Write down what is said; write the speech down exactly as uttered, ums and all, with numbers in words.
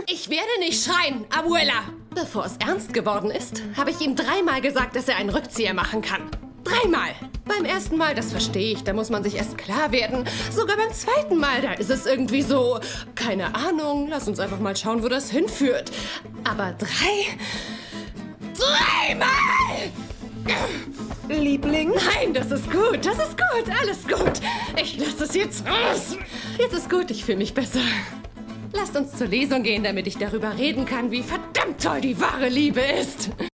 Ich werde nicht schreien, Abuela. Bevor es ernst geworden ist, habe ich ihm dreimal gesagt, dass er einen Rückzieher machen kann. Dreimal. Beim ersten Mal, das verstehe ich, da muss man sich erst klar werden. Sogar beim zweiten Mal, da ist es irgendwie so, keine Ahnung, lass uns einfach mal schauen, wo das hinführt. Aber drei... Dreimal! Liebling? Nein, das ist gut, das ist gut, alles gut. Ich lasse es jetzt raus. Jetzt ist gut, ich fühle mich besser. Lasst uns zur Lesung gehen, damit ich darüber reden kann, wie verdammt toll die wahre Liebe ist.